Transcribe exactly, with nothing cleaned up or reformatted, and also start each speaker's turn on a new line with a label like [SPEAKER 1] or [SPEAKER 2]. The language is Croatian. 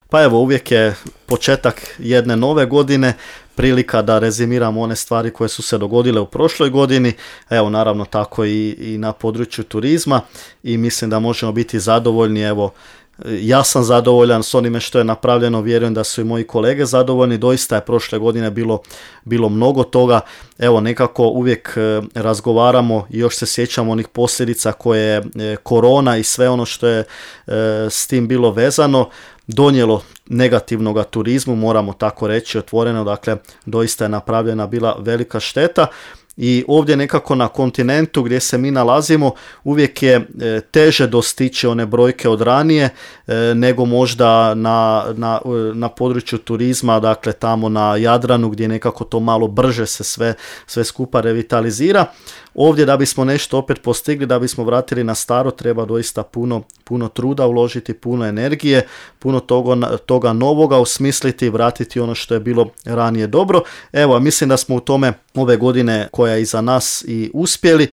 [SPEAKER 1] Pa evo, uvijek je početak jedne nove godine, prilika da rezimiramo one stvari koje su se dogodile u prošloj godini, evo naravno tako i, i na području turizma, i mislim da možemo biti zadovoljni. Evo, ja sam zadovoljan s onime što je napravljeno, vjerujem da su i moji kolege zadovoljni, doista je prošle godine bilo, bilo mnogo toga. Evo, nekako uvijek razgovaramo i još se sjećamo onih posljedica koje je korona i sve ono što je s tim bilo vezano donijelo negativnoga turizmu, moramo tako reći otvoreno, dakle doista je napravljena bila velika šteta. I ovdje nekako na kontinentu gdje se mi nalazimo uvijek je e, teže dostići one brojke od ranije e, nego možda na, na, na području turizma, dakle tamo na Jadranu gdje nekako to malo brže se sve, sve skupa revitalizira. Ovdje da bismo nešto opet postigli, da bismo vratili na staro, treba doista puno, puno truda uložiti, puno energije, puno toga, toga novoga osmisliti, vratiti ono što je bilo ranije dobro. Evo, mislim da smo u tome ove godine koja je iza nas i uspjeli.